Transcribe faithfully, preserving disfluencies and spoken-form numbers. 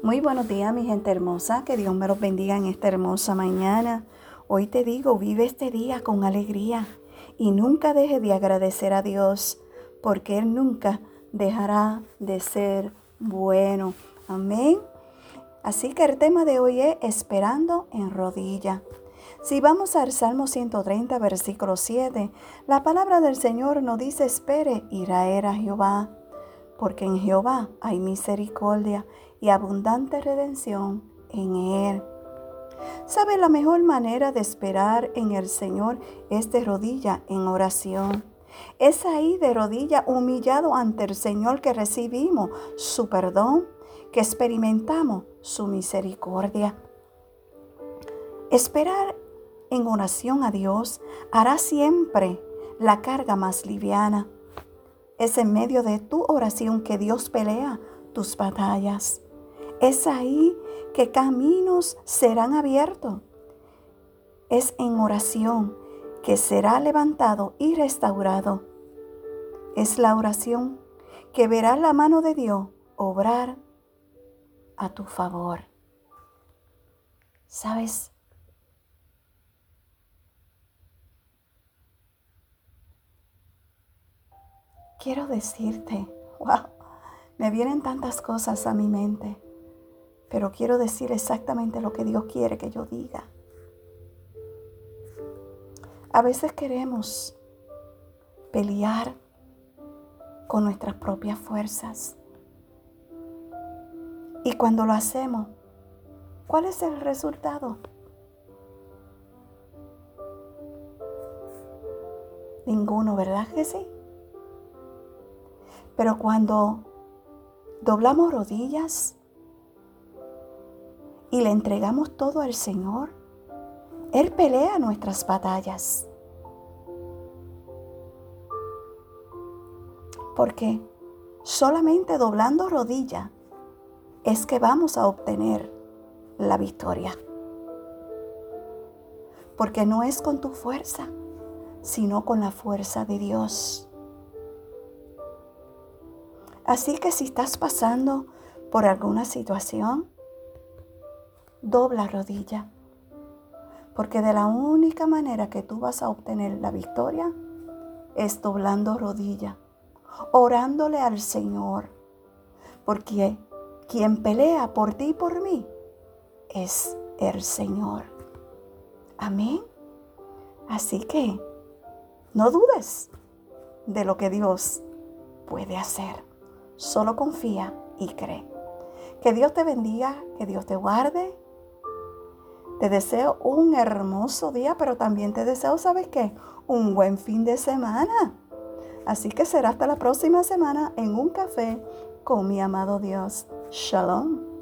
Muy buenos días, mi gente hermosa. Que Dios me los bendiga en esta hermosa mañana. Hoy te digo, vive este día con alegría y nunca deje de agradecer a Dios, porque Él nunca dejará de ser bueno. Amén. Así que el tema de hoy es esperando en rodilla. Si vamos al Salmo ciento treinta, versículo siete, la palabra del Señor nos dice: espere y raer a Jehová, porque en Jehová hay misericordia y abundante redención en Él. ¿Sabe? La mejor manera de esperar en el Señor es de rodilla en oración. Es ahí de rodilla humillado ante el Señor que recibimos su perdón, que experimentamos su misericordia. Esperar en oración a Dios hará siempre la carga más liviana. Es en medio de tu oración que Dios pelea tus batallas. Es ahí que caminos serán abiertos. Es en oración que será levantado y restaurado. Es la oración que verá la mano de Dios obrar a tu favor. ¿Sabes? Quiero decirte, wow, me vienen tantas cosas a mi mente, pero quiero decir exactamente lo que Dios quiere que yo diga. A veces queremos pelear con nuestras propias fuerzas. Y cuando lo hacemos, ¿cuál es el resultado? Ninguno, ¿verdad que sí? Pero cuando doblamos rodillas y le entregamos todo al Señor, Él pelea nuestras batallas. Porque solamente doblando rodilla es que vamos a obtener la victoria. Porque no es con tu fuerza, sino con la fuerza de Dios. Así que si estás pasando por alguna situación, dobla rodilla. Porque de la única manera que tú vas a obtener la victoria es doblando rodilla, orándole al Señor. Porque quien pelea por ti y por mí es el Señor. Amén. Así que no dudes de lo que Dios puede hacer. Solo confía y cree. Que Dios te bendiga, que Dios te guarde. Te deseo un hermoso día, pero también te deseo, ¿sabes qué? Un buen fin de semana. Así que será hasta la próxima semana en un café con mi amado Dios. Shalom.